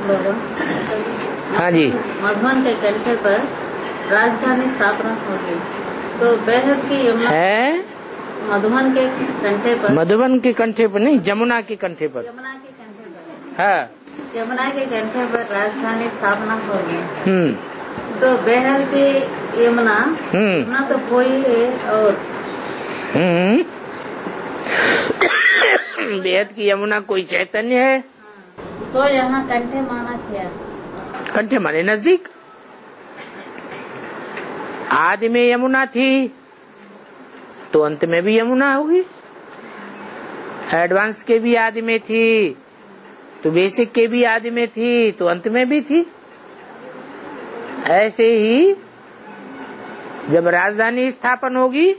बाबा, हाँ जी। मधुबन के कंठे पर राजधानी स्थापना होगी तो बेहद की यमुना है। मधुबन के कंठे पर, मधुबन के कंठे पर नहीं, जमुना के कंठे पर। यमुना के कंठे पर, हाँ, यमुना के कंठे पर राजधानी स्थापना होगी। तो तो बेहद की यमुना ना तो कोई है और बेहद की यमुना कोई चैतन्य है। तो यहाँ कंठे माना क्या? कंठे माने नजदीक। आदि में यमुना थी तो अंत में भी यमुना होगी। एडवांस के भी आदि में थी तो बेसिक के भी आदि में थी तो अंत में भी थी। ऐसे ही जब राजधानी स्थापन होगी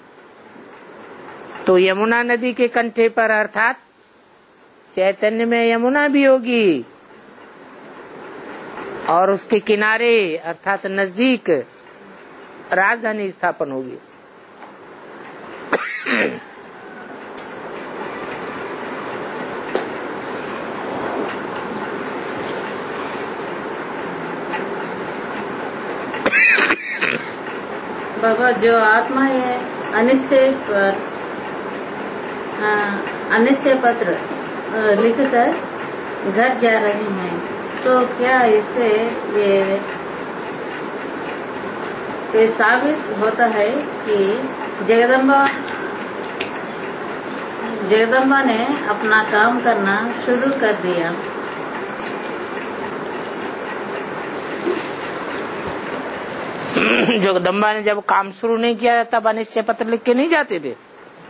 तो यमुना नदी के कंठे पर अर्थात चैतन्य में यमुना भी होगी और उसके किनारे अर्थात नजदीक राजधानी स्थापन होगी। बाबा, जो आत्मा है अनिश्चय पत्र लिखकर घर जा रही हैं, तो क्या इससे ये साबित होता है कि जगदम्बा ने अपना काम करना शुरू कर दिया? जगदम्बा ने जब काम शुरू नहीं किया तब अनिश्चय पत्र लिख के नहीं जाते थे।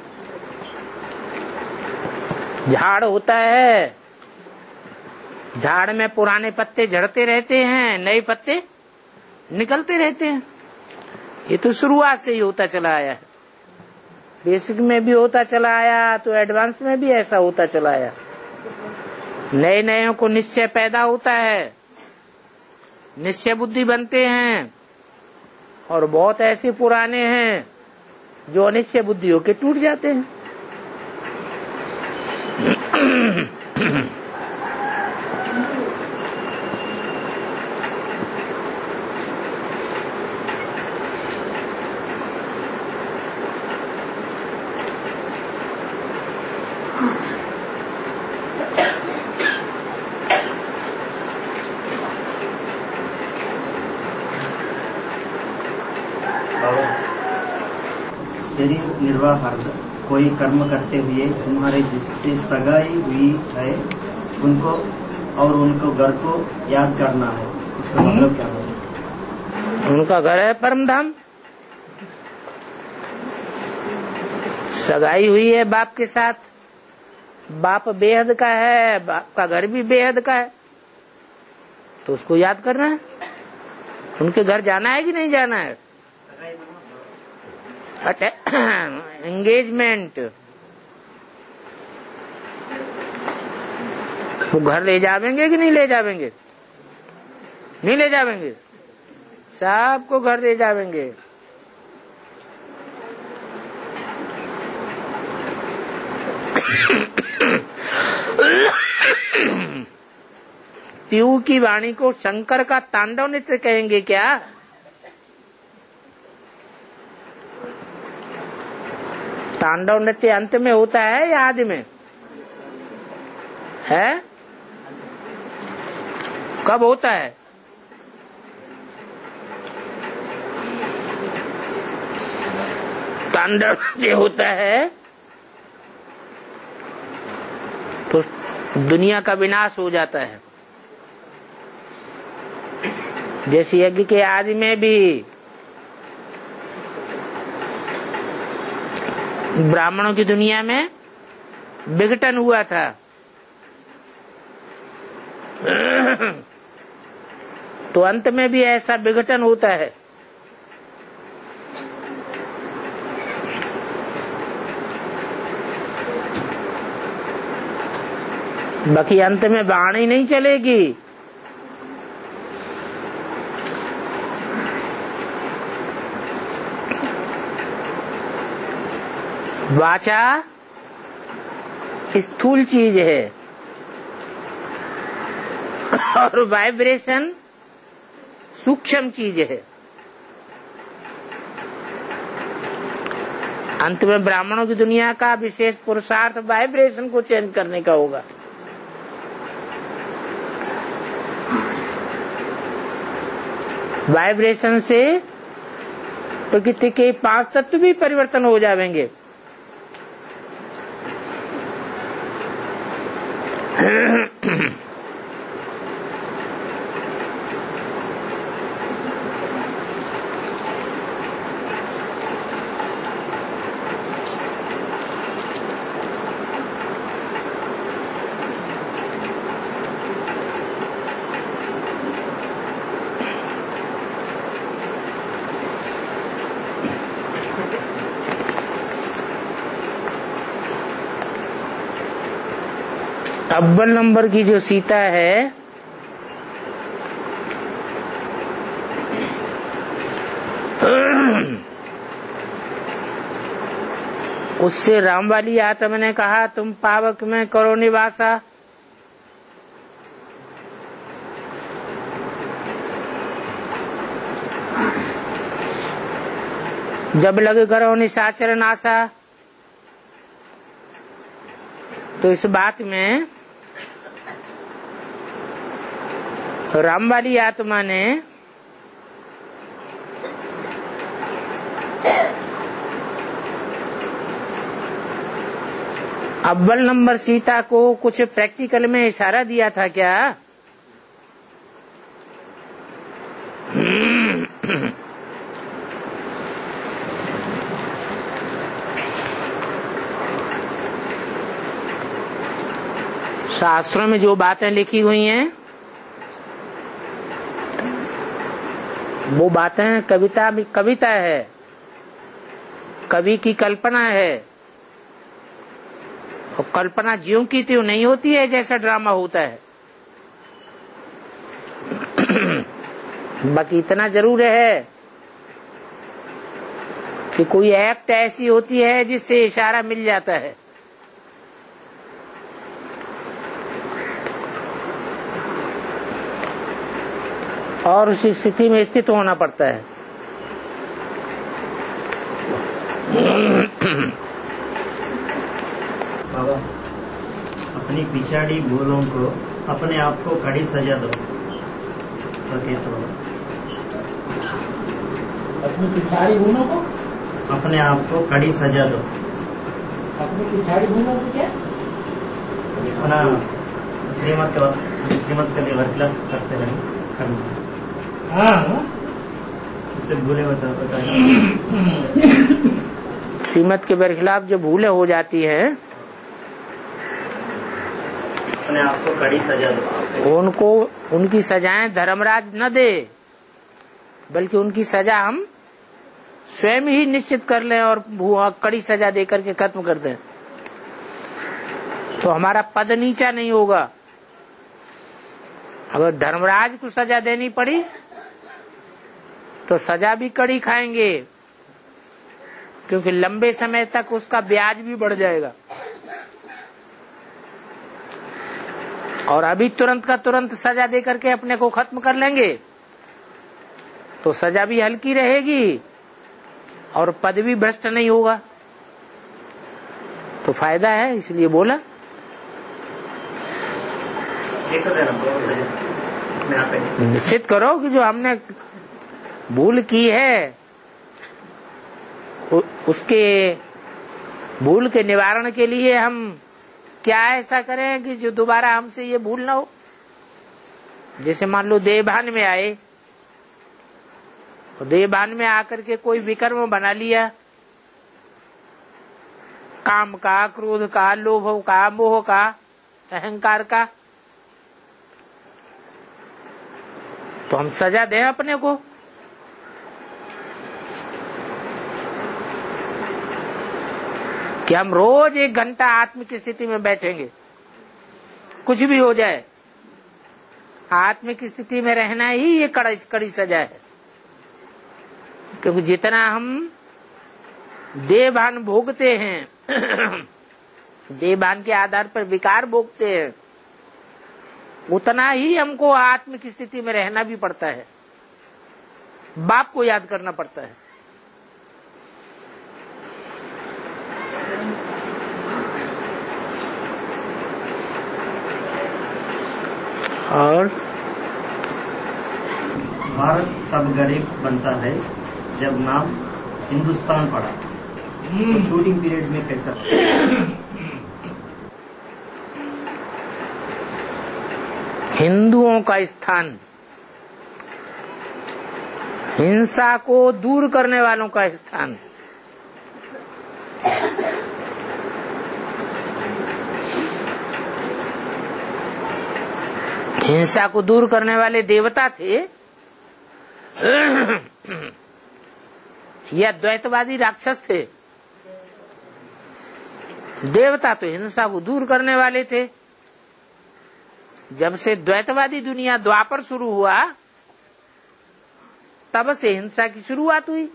झाड़ होता है, झाड़ में पुराने पत्ते झड़ते रहते हैं, नए पत्ते निकलते रहते हैं। ये तो शुरुआत से ही होता चला आया है। बेसिक में भी होता चला आया तो एडवांस में भी ऐसा होता चला आया। नए नए को निश्चय पैदा होता है, निश्चय बुद्धि बनते हैं और बहुत ऐसे पुराने हैं जो अनिश्चय बुद्धि होके टूट जाते हैं। शरीर निर्वाहार्थ कोई कर्म करते हुए तुम्हारे जिससे सगाई हुई है उनको और उनको घर को याद करना है। इसका मतलब क्या है? उनका घर है परम धाम। सगाई हुई है बाप के साथ, बाप बेहद का है, बाप का घर भी बेहद का है, तो उसको याद करना है। उनके घर जाना है कि नहीं जाना है? एंगेजमेंट। वो घर ले जावेंगे कि नहीं ले जावेंगे? नहीं ले जावेंगे, सबको घर ले जावेंगे। पीयू की वाणी को शंकर का तांडव नृत्य कहेंगे क्या? तांडव नृत्य अंत में होता है या आदि में है? कब होता है? तांडव नृत्य होता है तो दुनिया का विनाश हो जाता है। जैसे यज्ञ के आदि में भी ब्राह्मणों की दुनिया में विघटन हुआ था, तो अंत में भी ऐसा विघटन होता है। बाकी अंत में वाणी नहीं चलेगी, वाचा स्थूल चीज है और वाइब्रेशन सूक्ष्म चीज है। अंत में ब्राह्मणों की दुनिया का विशेष पुरुषार्थ वाइब्रेशन को चेंज करने का होगा। वाइब्रेशन से प्रकृति के 5 तत्व भी परिवर्तन हो जाएंगे। अव्वल नंबर की जो सीता है उससे राम वाली आत्मा ने कहा तुम पावक में करो निवासा। जब लगे करो निशाचर नासा। तो इस बात में राम वाली आत्मा ने अव्वल नंबर सीता को कुछ प्रैक्टिकल में इशारा दिया था क्या? शास्त्रों में जो बातें लिखी हुई हैं वो बातें कविता है, कवि की कल्पना है। और कल्पना ज्यों की त्यों नहीं होती है जैसा ड्रामा होता है। बाकी इतना जरूर है कि कोई एक्ट ऐसी होती है जिससे इशारा मिल जाता है। और उसी स्थिति में स्थित होना पड़ता है। बाबा, अपनी पिछाड़ी भूलों को अपने आप को कड़ी सजा दो तो कैसे होगा? अपनी पिछाड़ी भूलों को अपने आप को कड़ी सजा दो। अपनी पिछाड़ी भूलों को क्या? अपना श्रीमत के लिए वर्कलास करते रहे। हाँ, उससे भूले बताइए। श्रीमत के बरखिलाफ जो भूले हो जाती है अपने आप को कड़ी सजा दो। उनको उनकी सजाएं धर्मराज न दे, बल्कि उनकी सजा हम स्वयं ही निश्चित कर लें और कड़ी सजा दे करके खत्म कर दें। तो हमारा पद नीचा नहीं होगा। अगर धर्मराज को सजा देनी पड़ी तो सजा भी कड़ी खाएंगे, क्योंकि लंबे समय तक उसका ब्याज भी बढ़ जाएगा। और अभी तुरंत का तुरंत सजा दे करके अपने को खत्म कर लेंगे तो सजा भी हल्की रहेगी और पद भी भ्रष्ट नहीं होगा। तो फायदा है, इसलिए बोला। निश्चित करो कि जो हमने भूल की है उसके भूल के निवारण के लिए हम क्या ऐसा करें कि जो दोबारा हमसे ये भूल ना हो। जैसे मान लो देवभान में आए, तो देवभान में आकर के कोई विकर्म बना लिया, काम का, क्रोध का, लोभ का, मोह का, अहंकार का, तो हम सजा दें अपने को। कि हम रोज 1 घंटा आत्म की स्थिति में बैठेंगे, कुछ भी हो जाए आत्म की स्थिति में रहना ही ये कड़ी सजा है। क्योंकि जितना हम देवभान भोगते हैं, देवभान के आधार पर विकार भोगते हैं, उतना ही हमको आत्म की स्थिति में रहना भी पड़ता है, बाप को याद करना पड़ता है। और भारत तब गरीब बनता है जब नाम हिंदुस्तान पड़ा, तो शूटिंग पीरियड में कैसा? हिंदुओं का स्थान हिंसा को दूर करने वालों का स्थान। हिंसा को दूर करने वाले देवता थे या द्वैतवादी राक्षस थे? देवता तो हिंसा को दूर करने वाले थे। जब से द्वैतवादी दुनिया द्वापर शुरू हुआ तब से हिंसा की शुरुआत हुई।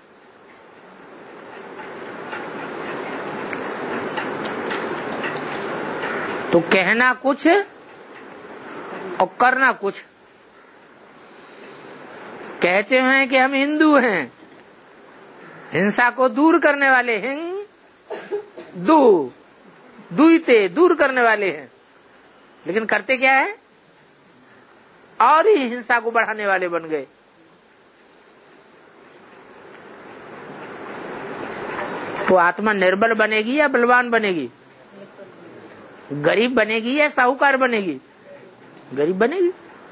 तो कहना कुछ और करना कुछ। कहते हैं कि हम हिंदू हैं, हिंसा को दूर करने वाले दुईते दूर करने वाले हैं, लेकिन करते क्या है? और ही हिंसा को बढ़ाने वाले बन गए। तो आत्मा निर्बल बनेगी या बलवान बनेगी? गरीब बनेगी या साहूकार बनेगी? गरीब बनेगी।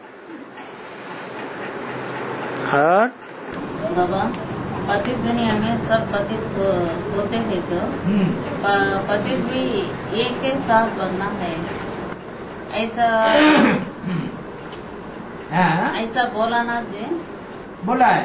और बाबा, पतित दुनिया में सब पतित होते हैं, तो पतित भी एक के साथ बनना है, ऐसा बोला ना जी? बोला है।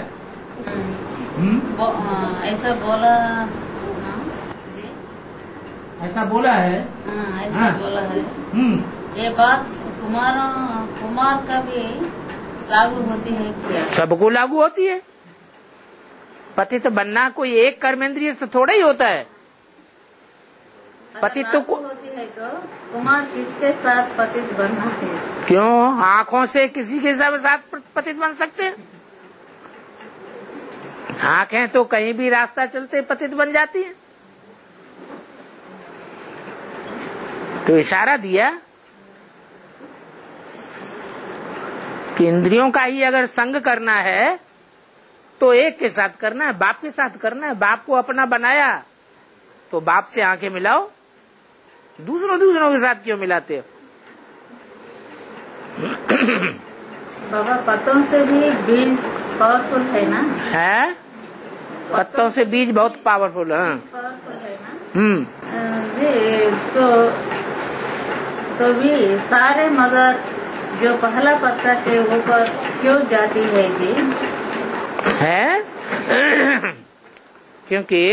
ऐसा बोला जी? ऐसा बोला है। ऐसा बोला है। ये बात कुमार का भी लागू होती है क्या? सबको लागू होती है। पतित बनना कोई एक कर्मेंद्रिय से थोड़ा ही होता है। पतित तो होती है, तो कुमार किसके साथ पतित बनना है? क्यों? आंखों से किसी के साथ पतित बन सकते हैं। आंखें तो कहीं भी रास्ता चलते पतित बन जाती हैं। तो इशारा दिया कि इंद्रियों का ही अगर संग करना है तो एक के साथ करना है, बाप के साथ करना है। बाप को अपना बनाया तो बाप से आंखें मिलाओ। दूसरों के साथ क्यों मिलाते हो? बाबा, पत्तों से भी बीज पावरफुल है ना? है, पत्तों से बीज बहुत पावरफुल है। पावरफुल है ना? जी, तो भी सारे मगर जो पहला पत्ता के ऊपर क्यों जाती है जी? है क्योंकि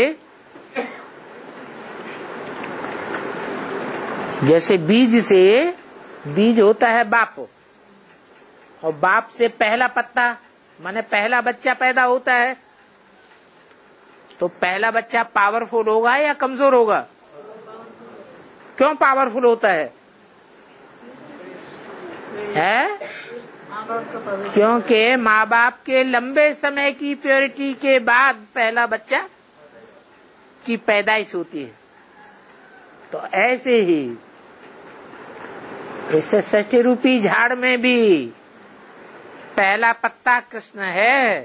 जैसे बीज होता है बाप, और बाप से पहला पत्ता माने पहला बच्चा पैदा होता है, तो पहला बच्चा पावरफुल होगा या कमजोर होगा? क्यों पावरफुल होता है? क्योंकि माँ बाप के लंबे समय की प्योरिटी के बाद पहला बच्चा की पैदाइश होती है। तो ऐसे ही इस सृष्टि रूपी झाड़ में भी पहला पत्ता कृष्ण है।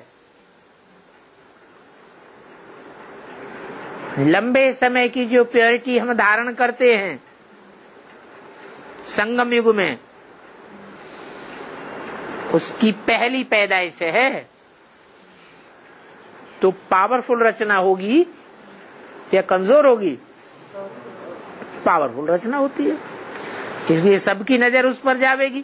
लंबे समय की जो प्योरिटी हम धारण करते हैं संगम युग में, उसकी पहली पैदाइश है। तो पावरफुल रचना होगी या कमजोर होगी? पावरफुल रचना होती है, इसलिए सबकी नजर उस पर जाएगी।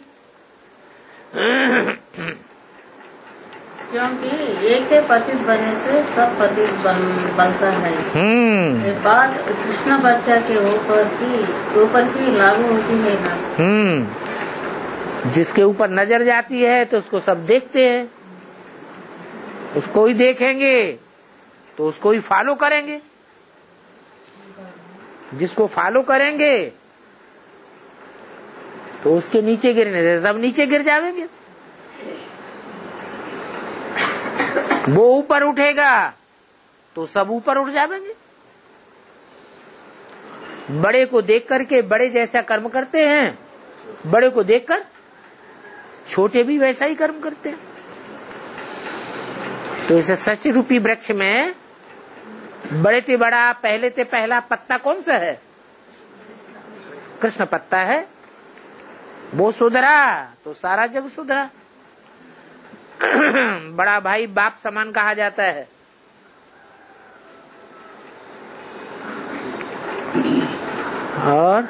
क्योंकि एक के पतित बनने से सब पतित बनता है। ये बात कृष्ण बच्चा के ऊपर की लागू होती है ना? जिसके ऊपर नजर जाती है तो उसको सब देखते हैं, उसको ही देखेंगे तो उसको ही फॉलो करेंगे। जिसको फॉलो करेंगे तो उसके नीचे गिरने से सब नीचे गिर जाएंगे। वो ऊपर उठेगा तो सब ऊपर उठ जाएंगे। बड़े को देख करके बड़े जैसा कर्म करते हैं, बड़े को देखकर छोटे भी वैसा ही कर्म करते हैं। तो इस सच रूपी वृक्ष में बड़े ते बड़ा, पहले ते पहला पत्ता कौन सा है? कृष्ण पत्ता है। वो सुधरा तो सारा जग सुधरा। बड़ा भाई बाप समान कहा जाता है। और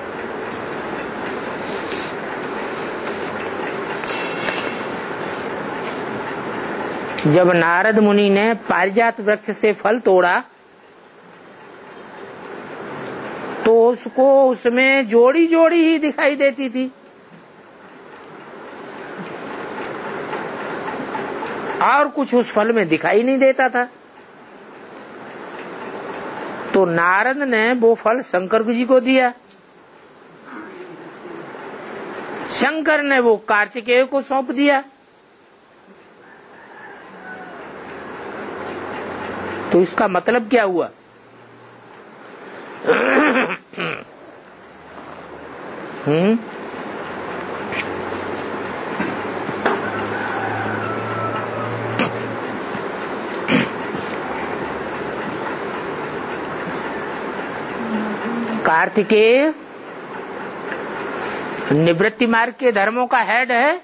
जब नारद मुनि ने पारिजात वृक्ष से फल तोड़ा तो उसको उसमें जोड़ी जोड़ी ही दिखाई देती थी, और कुछ उस फल में दिखाई नहीं देता था। तो नारद ने वो फल शंकर जी को दिया, शंकर ने वो कार्तिकेय को सौंप दिया। तो इसका मतलब क्या हुआ? कार्तिकेय निवृत्ति मार्ग के धर्मों का हेड है,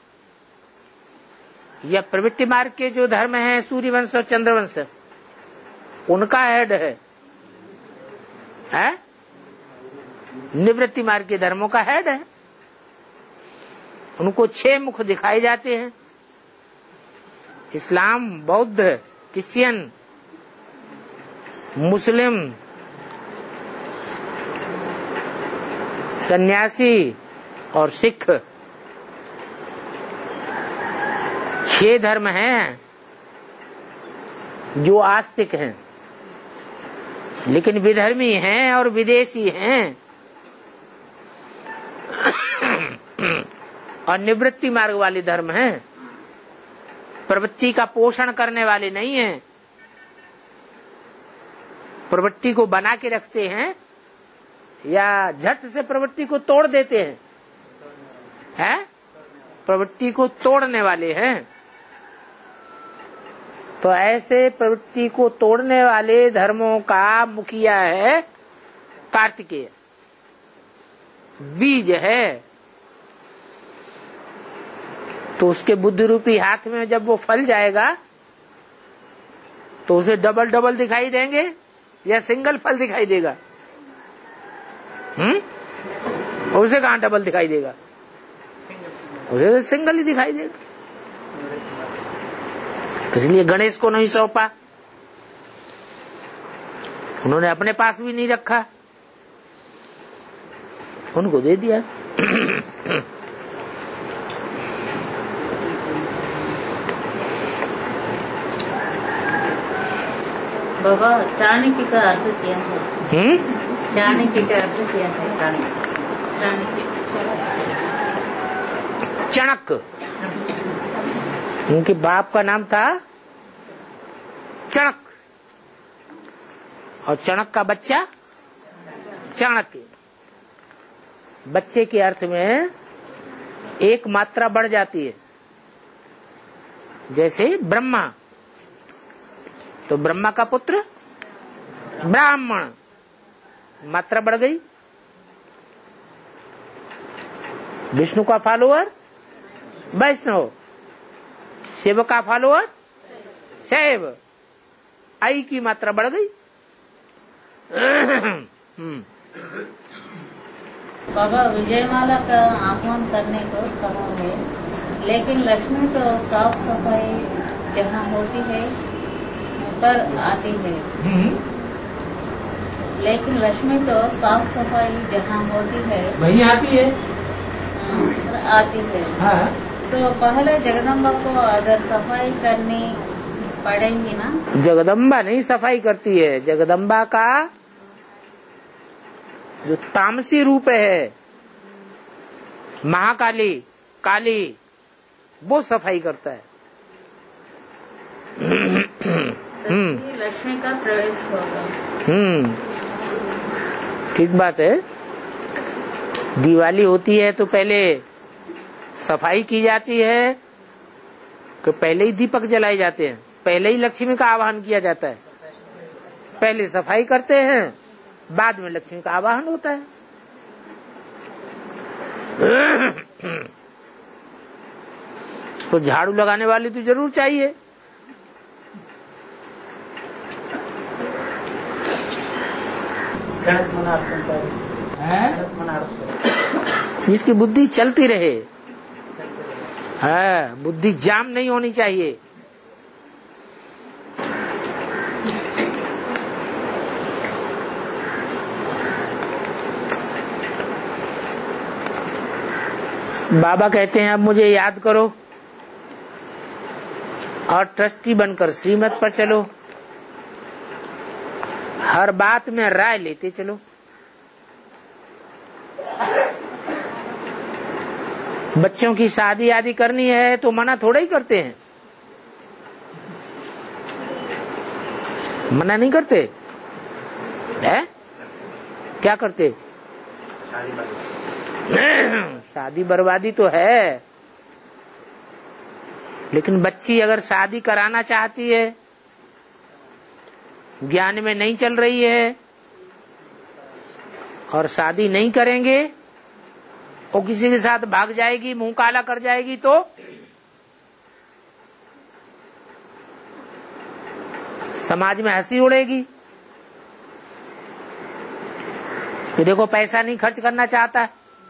या प्रवृत्ति मार्ग के जो धर्म है सूर्यवंश और चंद्रवंश उनका हेड है? निवृत्ति मार्ग के धर्मों का हेड है। उनको 6 मुख दिखाए जाते हैं। इस्लाम, बौद्ध, क्रिश्चियन, मुस्लिम, सन्यासी और सिख, 6 धर्म हैं जो आस्तिक हैं, लेकिन विधर्मी हैं और विदेशी हैं, और निवृत्ति मार्ग वाले धर्म हैं। प्रवृत्ति का पोषण करने वाले नहीं हैं, प्रवृत्ति को बना के रखते हैं या झट से प्रवृत्ति को तोड़ देते हैं, प्रवृत्ति को तोड़ने वाले हैं। तो ऐसे प्रवृत्ति को तोड़ने वाले धर्मों का मुखिया है कार्तिकेय, बीज है। तो उसके बुद्धि रूपी हाथ में जब वो फल जाएगा तो उसे डबल डबल दिखाई देंगे या सिंगल फल दिखाई देगा? उसे कहां डबल दिखाई देगा? उसे तो सिंगल ही दिखाई देगा। इसलिए गणेश को नहीं सौंपा, उन्होंने अपने पास भी नहीं रखा, उनको दे दिया। बाबा, चाणक्य का अर्थ क्या है? चाणक्य का अर्थ क्या है? चाणक्य, चाणक्य, उनके बाप का नाम था चणक, और चणक का बच्चा चाणक्य। बच्चे के अर्थ में एक मात्रा बढ़ जाती है, जैसे ब्रह्मा, तो ब्रह्मा का पुत्र ब्राह्मण, मात्रा बढ़ गई। विष्णु का फॉलोअर वैष्णव, शिव का फॉलोअर शैव, आई की मात्रा बढ़ गई। बाबा, विजयमाला का आह्वान करने को कहा है, लेकिन लक्ष्मी तो साफ सफाई जहाँ होती है पर आती है। लेकिन लक्ष्मी तो साफ सफाई जहाँ होती है वही आती है, आती है। हाँ। तो पहले जगदम्बा को अगर सफाई करनी पड़ेगी ना? जगदम्बा नहीं सफाई करती है। जगदम्बा का जो तामसी रूप है महाकाली, काली, वो सफाई करता है। लक्ष्मी का प्रवेश होगा। ठीक बात है। दिवाली होती है तो पहले सफाई की जाती है कि पहले ही दीपक जलाए जाते हैं, पहले ही लक्ष्मी का आवाहन किया जाता है। पहले सफाई करते हैं, बाद में लक्ष्मी का आवाहन होता है। तो झाड़ू लगाने वाली तो जरूर चाहिए। जिसकी बुद्धि चलती रहे, है, बुद्धि जाम नहीं होनी चाहिए। बाबा कहते हैं अब मुझे याद करो और ट्रस्टी बनकर श्रीमत पर चलो, हर बात में राय लेते चलो। बच्चों की शादी आदि करनी है तो मना थोड़ा ही करते हैं, मना नहीं करते है? क्या करते? शादी बर्बादी तो है, लेकिन बच्ची अगर शादी कराना चाहती है, ज्ञान में नहीं चल रही है और शादी नहीं करेंगे, वो किसी के साथ भाग जाएगी, मुंह काला कर जाएगी, तो समाज में हंसी उड़ेगी कि देखो पैसा नहीं खर्च करना चाहता।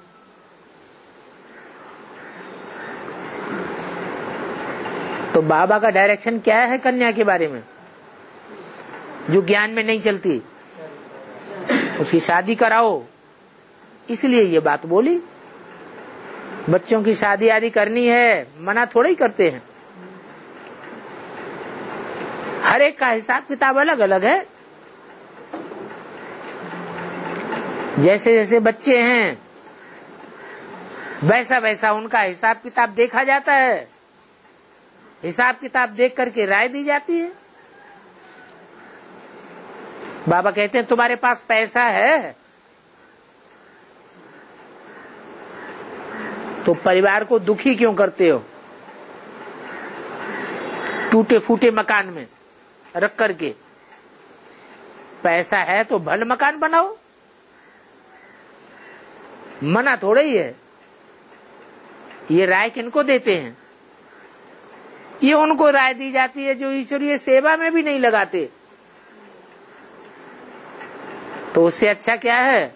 तो बाबा का डायरेक्शन क्या है कन्या के बारे में? जो ज्ञान में नहीं चलती उसकी शादी कराओ, इसलिए ये बात बोली। बच्चों की शादी आदि करनी है, मना थोड़ा ही करते हैं। हर एक का हिसाब किताब अलग अलग है। जैसे जैसे बच्चे हैं वैसा वैसा उनका हिसाब किताब देखा जाता है, हिसाब किताब देख करके राय दी जाती है। बाबा कहते हैं तुम्हारे पास पैसा है तो परिवार को दुखी क्यों करते हो? टूटे फूटे मकान में रख करके, पैसा है तो भले मकान बनाओ, मना थोड़ा ही है। ये राय किनको देते हैं? ये उनको राय दी जाती है जो ईश्वरीय सेवा में भी नहीं लगाते। तो उससे अच्छा क्या है?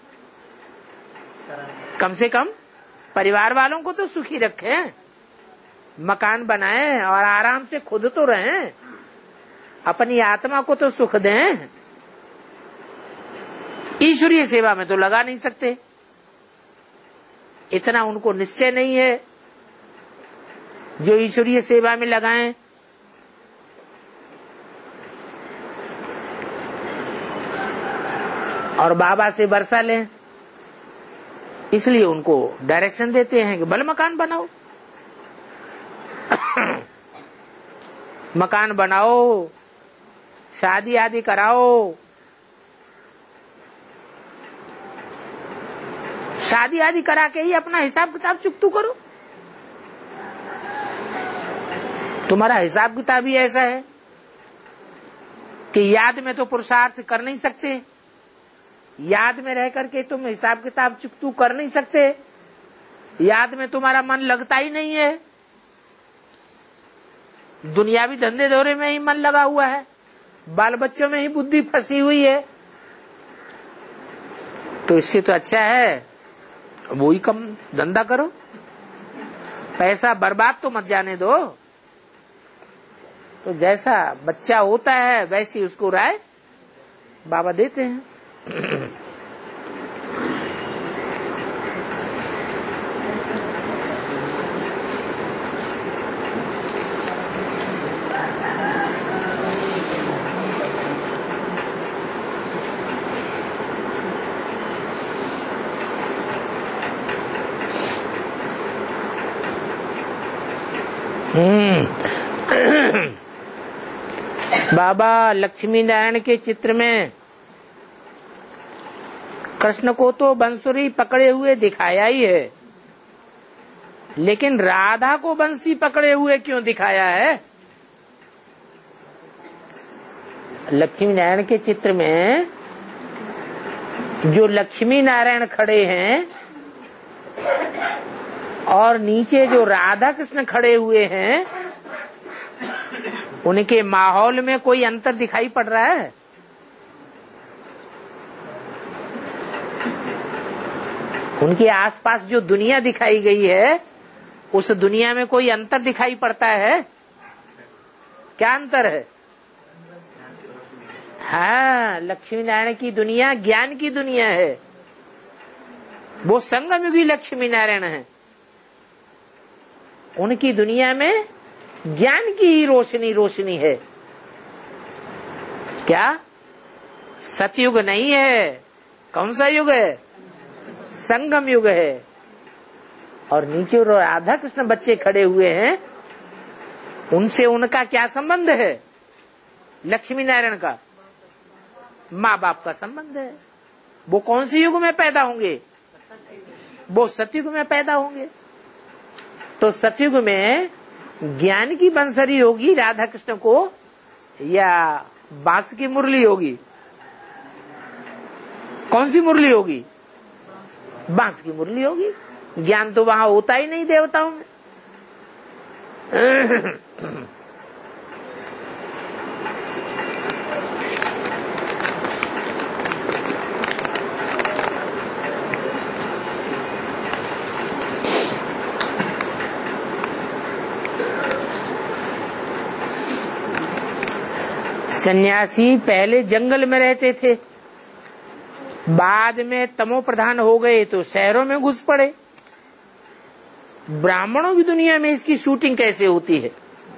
कम से कम परिवार वालों को तो सुखी रखें, मकान बनाएं और आराम से खुद तो रहें, अपनी आत्मा को तो सुख दें। ईश्वरीय सेवा में तो लगा नहीं सकते, इतना उनको निश्चय नहीं है जो ईश्वरीय सेवा में लगाएं। और बाबा से वर्षा लें, इसलिए उनको डायरेक्शन देते हैं कि भले मकान बनाओ। मकान बनाओ, शादी आदि कराओ। शादी आदि करा के ही अपना हिसाब किताब चुकतू करो। तुम्हारा हिसाब किताब ही ऐसा है कि याद में तो पुरुषार्थ कर नहीं सकते, याद में रह करके तुम हिसाब किताब चुकतू कर नहीं सकते, याद में तुम्हारा मन लगता ही नहीं है, दुनियावी धंधे दौरे में ही मन लगा हुआ है, बाल बच्चों में ही बुद्धि फंसी हुई है। तो इससे तो अच्छा है वो ही कम धंधा करो, पैसा बर्बाद तो मत जाने दो। तो जैसा बच्चा होता है वैसी उसको राय बाबा देते हैं। बाबा लक्ष्मी नारायण के चित्र में कृष्ण को तो बंसुरी पकड़े हुए दिखाया ही है, लेकिन राधा को बंसी पकड़े हुए क्यों दिखाया है? लक्ष्मी नारायण के चित्र में जो लक्ष्मी नारायण खड़े हैं और नीचे जो राधा कृष्ण खड़े हुए हैं, उनके माहौल में कोई अंतर दिखाई पड़ रहा है? उनके आसपास जो दुनिया दिखाई गई है, उस दुनिया में कोई अंतर दिखाई पड़ता है? क्या अंतर है? हाँ, लक्ष्मी नारायण की दुनिया ज्ञान की दुनिया है, वो संगमयुगी लक्ष्मी नारायण है। उनकी दुनिया में ज्ञान की ही रोशनी रोशनी है। क्या सतयुग नहीं है? कौन सा युग है? संगम युग है। और नीचे राधा कृष्ण बच्चे खड़े हुए हैं, उनसे उनका क्या संबंध है? लक्ष्मी नारायण का माँ बाप का संबंध है। वो कौन से युग में पैदा होंगे? वो सतयुग में पैदा होंगे। तो सतयुग में ज्ञान की बंसरी होगी राधा कृष्ण को, या बांस की मुरली होगी? कौन सी मुरली होगी? बांस की मुरली होगी। ज्ञान तो वहां होता ही नहीं देवताओं में। सन्यासी पहले जंगल में रहते थे, बाद में तमो प्रधान हो गए तो शहरों में घुस पड़े। ब्राह्मणों की दुनिया में इसकी शूटिंग कैसे होती है?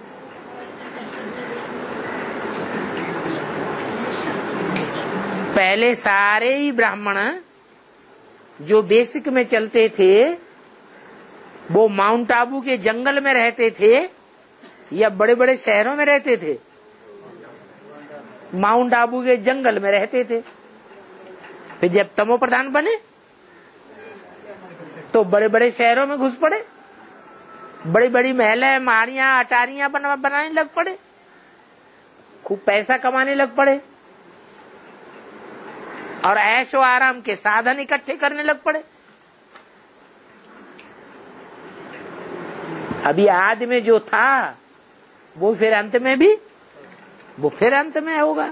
पहले सारे ही ब्राह्मण जो बेसिक में चलते थे, वो माउंट आबू के जंगल में रहते थे या बड़े बड़े शहरों में रहते थे? माउंट आबू के जंगल में रहते थे। फिर जब तमो प्रधान बने तो बड़े बड़े शहरों में घुस पड़े, बड़ी बड़ी महलें, माड़ियां, अटारियां बनाने लग पड़े, खूब पैसा कमाने लग पड़े और ऐशो आराम के साधन इकट्ठे करने लग पड़े। अभी आदि में जो था वो फिर अंत में भी, वो फिर अंत में होगा।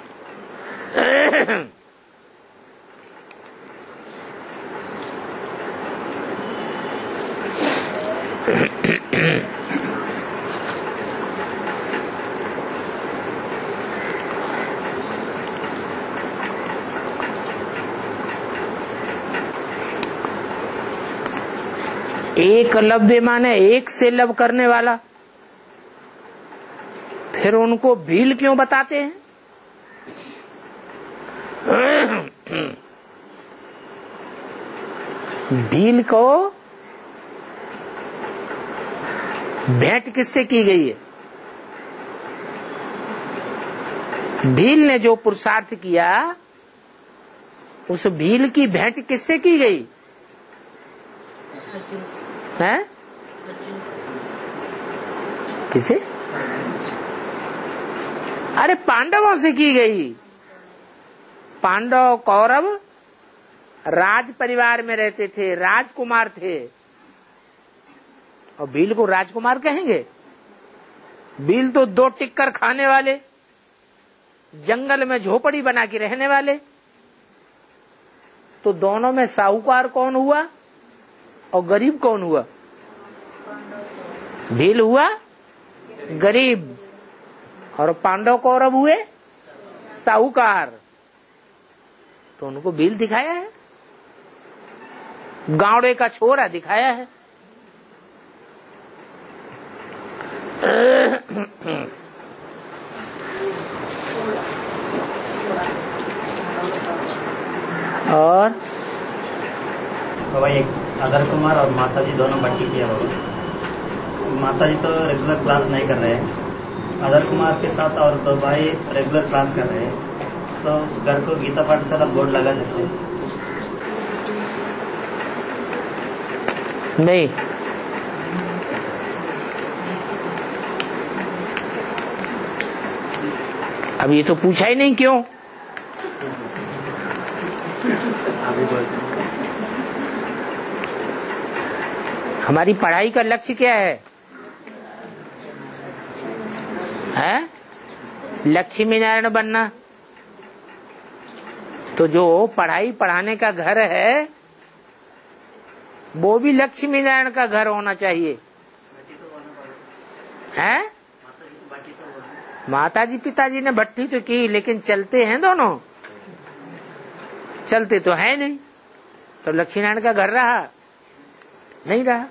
एकलव्य माने एक से लव करने वाला। फिर उनको भील क्यों बताते हैं? भील को भेंट किससे की गई है? भील ने जो पुरुषार्थ किया, उस भील की भेंट किससे की गई है? किसे? अरे पांडवों से की गई। पांडव कौरव राज परिवार में रहते थे, राजकुमार थे, और भील को राजकुमार कहेंगे? भील तो दो टिक्कर खाने वाले, जंगल में झोपड़ी बना के रहने वाले। तो दोनों में साहूकार कौन हुआ और गरीब कौन हुआ? भील हुआ गरीब और पांडव कौरव हुए साहूकार। तो उनको भील दिखाया है, गावड़े का छोरा दिखाया है। और बाबा एक अदर कुमार और माता जी दोनों भट्टी किया बाबा। माता जी तो रेगुलर क्लास नहीं कर रहे हैं, आदर कुमार के साथ और 2 भाई रेगुलर क्लास कर रहे हैं, तो उस घर को गीता पाठशाला बोर्ड लगा सकते हैं? नहीं, अब ये तो पूछा ही नहीं क्यों। हमारी पढ़ाई का लक्ष्य क्या है? लक्ष्मी नारायण बनना। तो जो पढ़ाई पढ़ाने का घर है वो भी लक्ष्मी नारायण का घर होना चाहिए। है माताजी पिताजी ने भट्टी तो की, लेकिन चलते हैं दोनों? चलते तो है नहीं, तो लक्ष्मी नारायण का घर रहा नहीं रहा।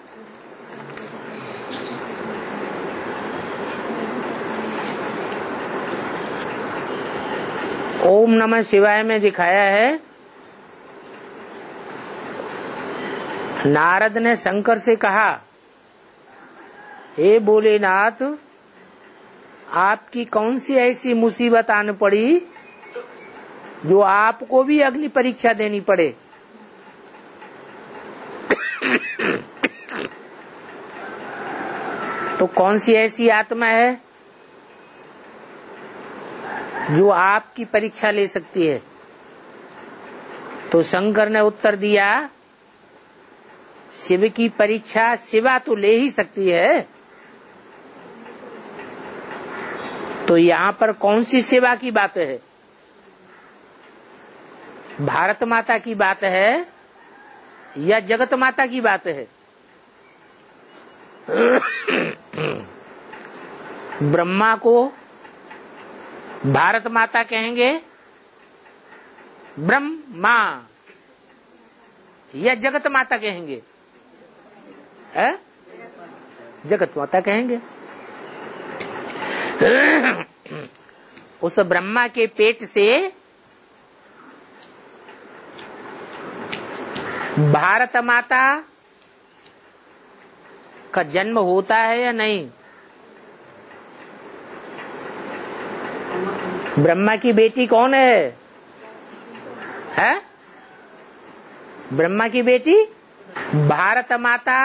ओम नमः शिवाय में दिखाया है, नारद ने शंकर से कहा, हे भोलेनाथ, आपकी कौन सी ऐसी मुसीबत आन पड़ी जो आपको भी अग्नि परीक्षा देनी पड़े? तो कौन सी ऐसी आत्मा है जो आपकी परीक्षा ले सकती है? तो शंकर ने उत्तर दिया, शिव की परीक्षा शिवा तो ले ही सकती है। तो यहाँ पर कौन सी सेवा की बात है? भारत माता की बात है या जगत माता की बात है? ब्रह्मा को भारत माता कहेंगे, ब्रह्मा, या जगत माता कहेंगे? जगत माता कहेंगे। उस ब्रह्मा के पेट से भारत माता का जन्म होता है या नहीं? ब्रह्मा की बेटी कौन है? ब्रह्मा की बेटी भारत माता।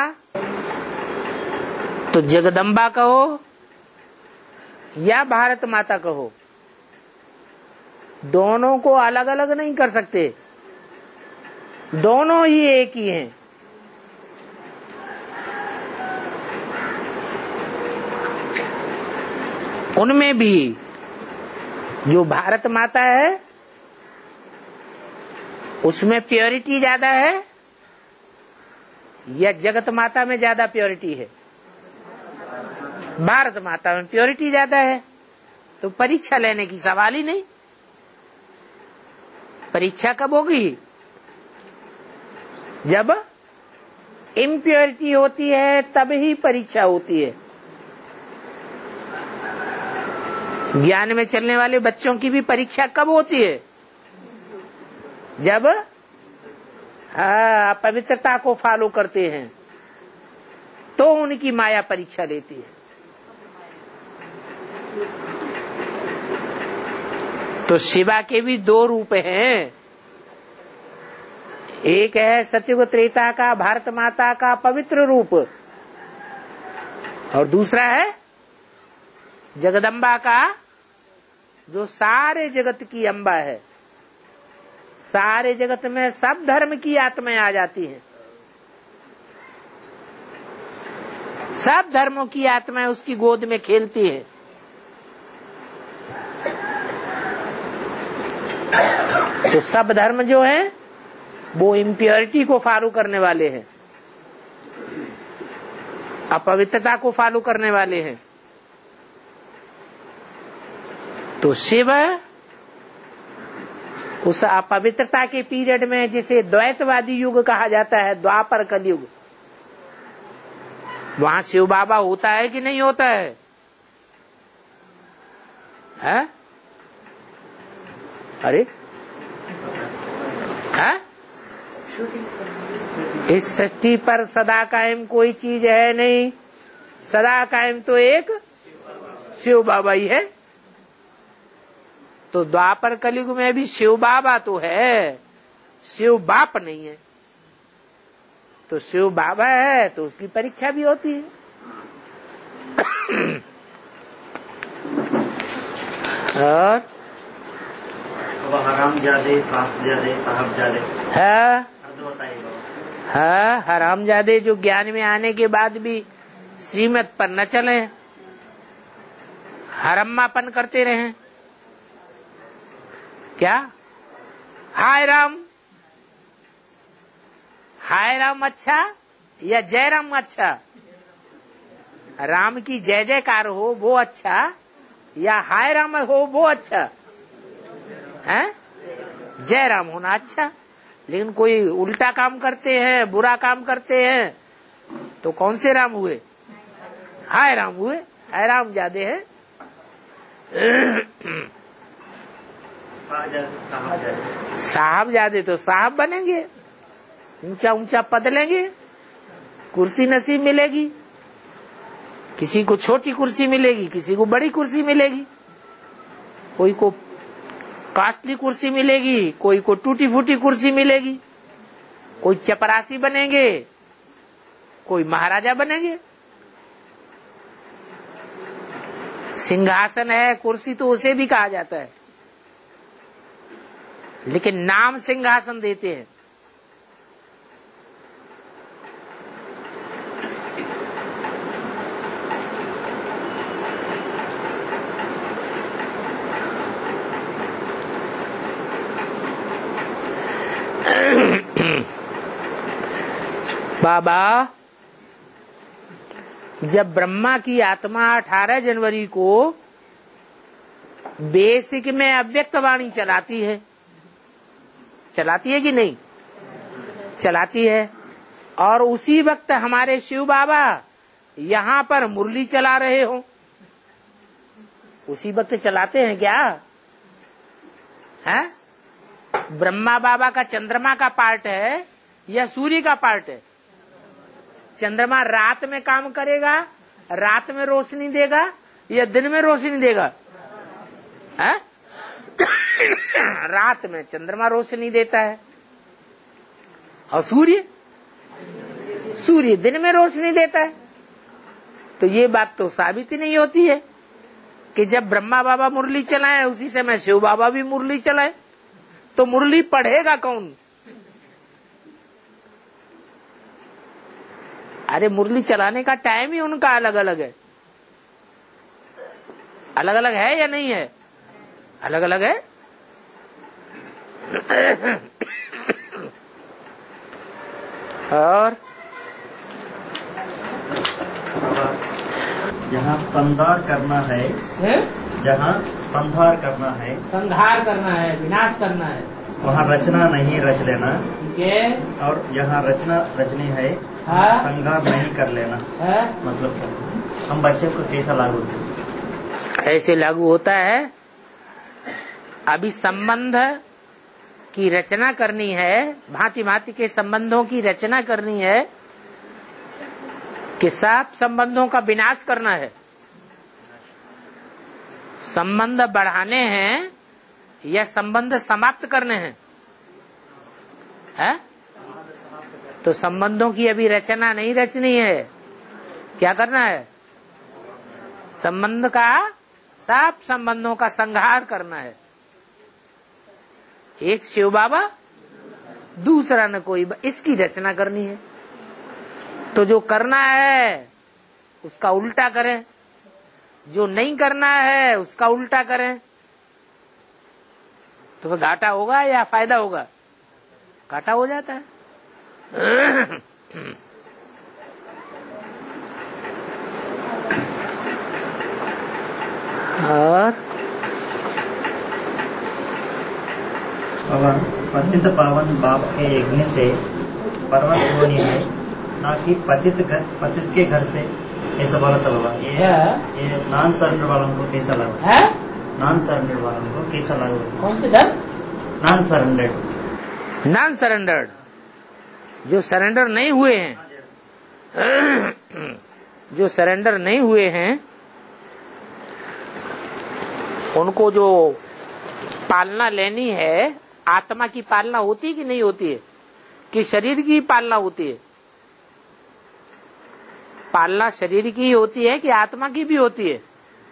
तो जगदम्बा कहो या भारत माता कहो, दोनों को अलग अलग नहीं कर सकते, दोनों ही एक ही हैं। उनमें भी जो भारत माता है उसमें प्योरिटी ज्यादा है या जगत माता में ज्यादा प्योरिटी है? भारत माता में प्योरिटी ज्यादा है, तो परीक्षा लेने की सवाल ही नहीं। परीक्षा कब होगी? जब इम्प्योरिटी होती है तब ही परीक्षा होती है। ज्ञान में चलने वाले बच्चों की भी परीक्षा कब होती है? जब पवित्रता को फॉलो करते हैं तो उनकी माया परीक्षा लेती है। तो शिवा के भी 2 रूप हैं, एक है सतयुग त्रेता का भारत माता का पवित्र रूप, और दूसरा है जगदम्बा का, जो सारे जगत की अम्बा है। सारे जगत में सब धर्म की आत्माएं आ जाती हैं, सब धर्मों की आत्माएं उसकी गोद में खेलती है। तो सब धर्म जो है वो इम्प्योरिटी को फॉलो करने वाले हैं, अपवित्रता को फॉलो करने वाले हैं। तो शिव उस अपवित्रता के पीरियड में, जिसे द्वैतवादी युग कहा जाता है, द्वापर कलयुग, वहां शिव बाबा होता है कि नहीं होता है? अरे इस सृष्टि पर सदा कायम कोई चीज है नहीं, सदा कायम तो एक शिव बाबा ही है। तो द्वापर कलयुग में भी शिव बाबा तो है, शिव बाप नहीं है। तो शिव बाबा है तो उसकी परीक्षा भी होती है। और हरामजादे, साहबजादे है, बताइए। हाँ, हरामजादे जो ज्ञान में आने के बाद भी श्रीमत पर न चले, हरम्मापन करते रहे। क्या हाय राम अच्छा या जय राम अच्छा? राम की जय जयकार हो वो अच्छा, या हाय राम हो वो अच्छा है? जय राम होना अच्छा। लेकिन कोई उल्टा काम करते हैं, बुरा काम करते हैं, तो कौन से राम हुए? हाय राम हुए, हाय राम ज्यादा है। साहब ज्यादा तो साहब बनेंगे, ऊंचा ऊंचा पद लेंगे, कुर्सी नसीब मिलेगी। किसी को छोटी कुर्सी मिलेगी, किसी को बड़ी कुर्सी मिलेगी, कोई को कास्टली कुर्सी मिलेगी, कोई को टूटी फूटी कुर्सी मिलेगी, कोई चपरासी बनेंगे, कोई महाराजा बनेंगे। सिंहासन है, कुर्सी तो उसे भी कहा जाता है, लेकिन नाम सिंहासन देते हैं। बाबा जब ब्रह्मा की आत्मा 18 जनवरी को बेसिक में अव्यक्त वाणी चलाती है कि नहीं? चलाती है। और उसी वक्त हमारे शिव बाबा यहाँ पर मुरली चला रहे हो, उसी वक्त चलाते हैं क्या? है? ब्रह्मा बाबा का चंद्रमा का पार्ट है या सूर्य का पार्ट है? चंद्रमा रात में काम करेगा, रात में रोशनी देगा या दिन में रोशनी देगा? है? रात में चंद्रमा रोशनी देता है, और सूर्य दिन में रोशनी देता है। तो ये बात तो साबित ही नहीं होती है कि जब ब्रह्मा बाबा मुरली चलाए उसी समय शिव बाबा भी मुरली चलाए। तो मुरली पढ़ेगा कौन? अरे मुरली चलाने का टाइम ही उनका अलग अलग है। अलग अलग है या नहीं है? अलग अलग है। और जहाँ संहार करना है, जहाँ संहार करना है, संहार करना है, विनाश करना है, वहाँ रचना नहीं रच लेना। ठीक है। और यहाँ रचना रचनी है, संहार नहीं कर लेना है। मतलब क्या? हम बच्चे को कैसा लागू होता है? ऐसे लागू होता है। अभी संबंध की रचना करनी है, भांति भांति के संबंधों की रचना करनी है, कि सब संबंधों का विनाश करना है। संबंध बढ़ाने हैं या संबंध समाप्त करने हैं? है? तो संबंधों की अभी रचना नहीं रचनी है। क्या करना है? संबंध का, सब संबंधों का संहार करना है। एक शिव बाबा, दूसरा न कोई, इसकी रचना करनी है। तो जो करना है उसका उल्टा करें, जो नहीं करना है उसका उल्टा करें, तो फिर घाटा होगा या फायदा होगा? घाटा हो जाता है। और पतित पावन बाप के यज्ञ से पर्वत होनी है, ना कि पतित के घर से। ऐसा बोला था बाबा। ये नॉन सरेंडर वालों को कैसा लगा? नॉन सरेंडर वालों को कैसा लगा? कौन से डर? Non surrendered. नॉन सरेंडर्ड, जो सरेंडर नहीं हुए हैं, जो सरेंडर नहीं हुए हैं उनको जो पालना लेनी है, आत्मा की पालना होती है कि नहीं होती है, कि शरीर की पालना होती है? पालना शरीर की ही होती है कि आत्मा की भी होती है?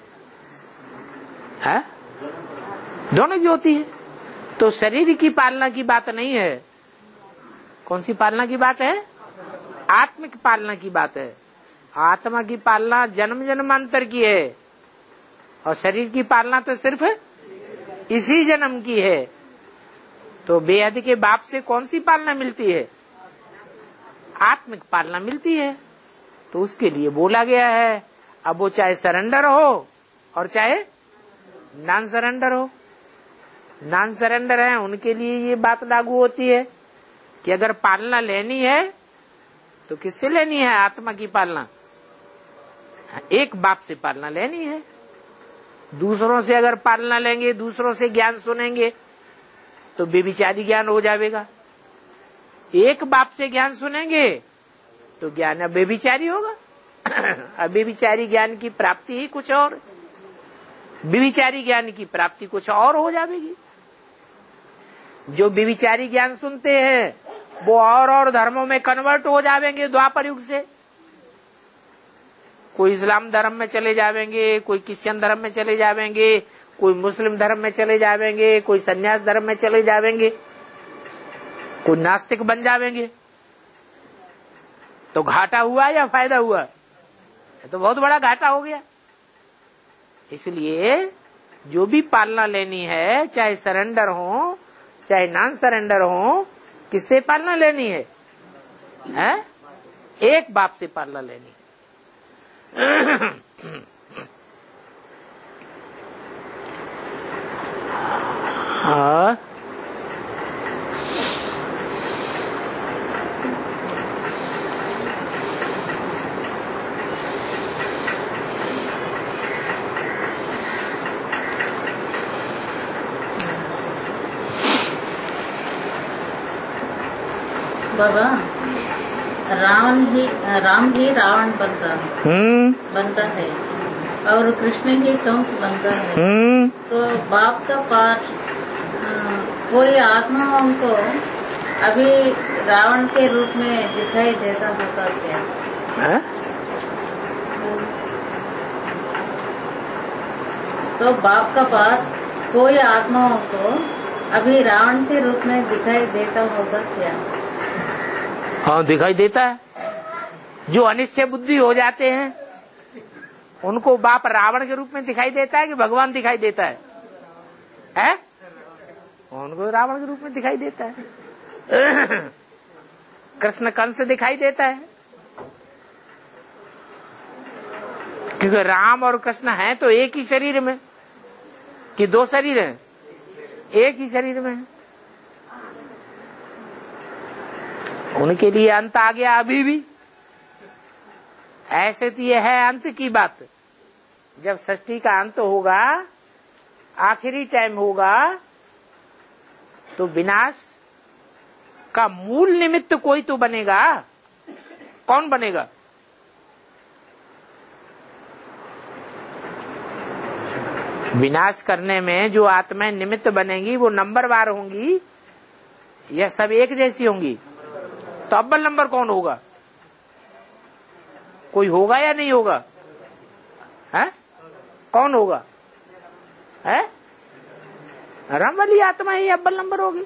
है? दोनों की होती है। तो शरीर की पालना की बात नहीं है। कौन सी पालना की बात है? आत्मिक पालना की बात है। आत्मा की पालना जन्म जन्मांतर की है और शरीर की पालना तो सिर्फ इसी जन्म की है। तो बेहद के बाप से कौन सी पालना मिलती है? आत्मिक पालना मिलती है। तो उसके लिए बोला गया है, अब वो चाहे सरेंडर हो और चाहे नॉन सरेंडर हो। नॉन सरेंडर है उनके लिए ये बात लागू होती है कि अगर पालना लेनी है तो किससे लेनी है? आत्मा की पालना एक बाप से पालना लेनी है। दूसरों से अगर पालना लेंगे, दूसरों से ज्ञान सुनेंगे तो बेविचारी ज्ञान हो जाएगा। एक बाप से ज्ञान सुनेंगे तो ज्ञान अब बेविचारी होगा। अब बेविचारी ज्ञान की प्राप्ति ही कुछ और, बेविचारी ज्ञान की प्राप्ति कुछ और हो जाएगी। जो बेविचारी ज्ञान सुनते हैं वो और धर्मों में कन्वर्ट हो जाएंगे द्वापर युग से। कोई इस्लाम धर्म में चले जाएंगे, कोई क्रिश्चियन धर्म में चले जाएंगे, कोई मुस्लिम धर्म में चले जाएंगे, कोई सन्यास धर्म में चले जाएंगे, कोई नास्तिक बन जाएंगे। तो घाटा हुआ या फायदा हुआ? तो बहुत बड़ा घाटा हो गया। इसलिए जो भी पालना लेनी है, चाहे सरेंडर हो चाहे नॉन सरेंडर हो, किससे पालना लेनी है? एक बाप से पालना लेनी है। बाबा, राम ही रावण बनता है और कृष्ण ही कंस बनता है। तो बाप का पाठ कोई आत्माओं को अभी रावण के रूप में दिखाई देता होगा क्या? तो बाप का पाठ कोई आत्माओं को अभी रावण के रूप में दिखाई देता होगा क्या? हाँ, दिखाई देता है। जो अनिश्चय बुद्धि हो जाते हैं उनको बाप रावण के रूप में दिखाई देता है कि भगवान दिखाई देता है? उनको रावण के रूप में दिखाई देता है। कृष्ण कंस दिखाई देता है क्योंकि राम और कृष्ण हैं तो एक ही शरीर में, कि दो शरीर हैं? एक ही शरीर में। उनके लिए अंत आ गया अभी भी। ऐसे तो ये है अंत की बात। जब सृष्टि का अंत होगा, आखिरी टाइम होगा, तो विनाश का मूल निमित्त कोई तो बनेगा। कौन बनेगा? विनाश करने में जो आत्माएं निमित्त बनेंगी वो नंबरवार होंगी या सब एक जैसी होंगी? तो अव्वल नंबर कौन होगा? कोई होगा या नहीं होगा? कौन होगा? रम वाली आत्मा ही अव्वल नंबर होगी।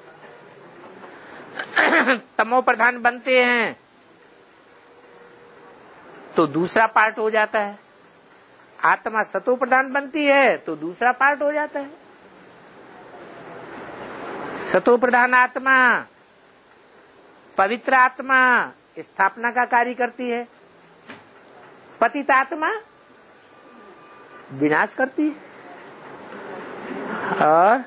तमो प्रधान बनते हैं तो दूसरा पार्ट हो जाता है। आत्मा सतो प्रधान बनती है तो दूसरा पार्ट हो जाता है। सतो प्रधान आत्मा, पवित्र आत्मा स्थापना का कार्य करती है, पतित आत्मा विनाश करती है। और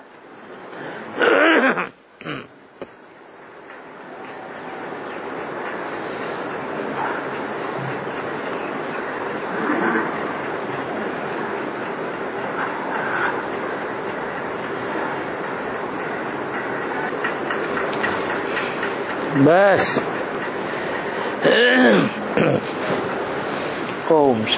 बस ओम